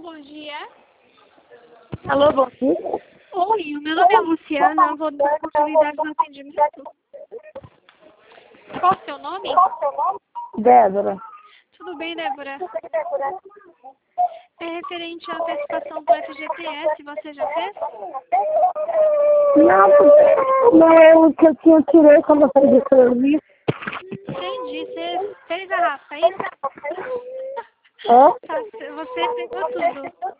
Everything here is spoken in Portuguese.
Tecnologia. Alô, bom dia. Oi, o meu nome é Luciana, eu vou dar continuidade no atendimento. Qual o seu nome? Débora. Tudo bem, Débora? É referente à antecipação do FGTS, você já fez? Não é o que eu tirei quando eu fiz o serviço. Entendi, você fez a raça, é isso? É? Tá, você pegou tudo.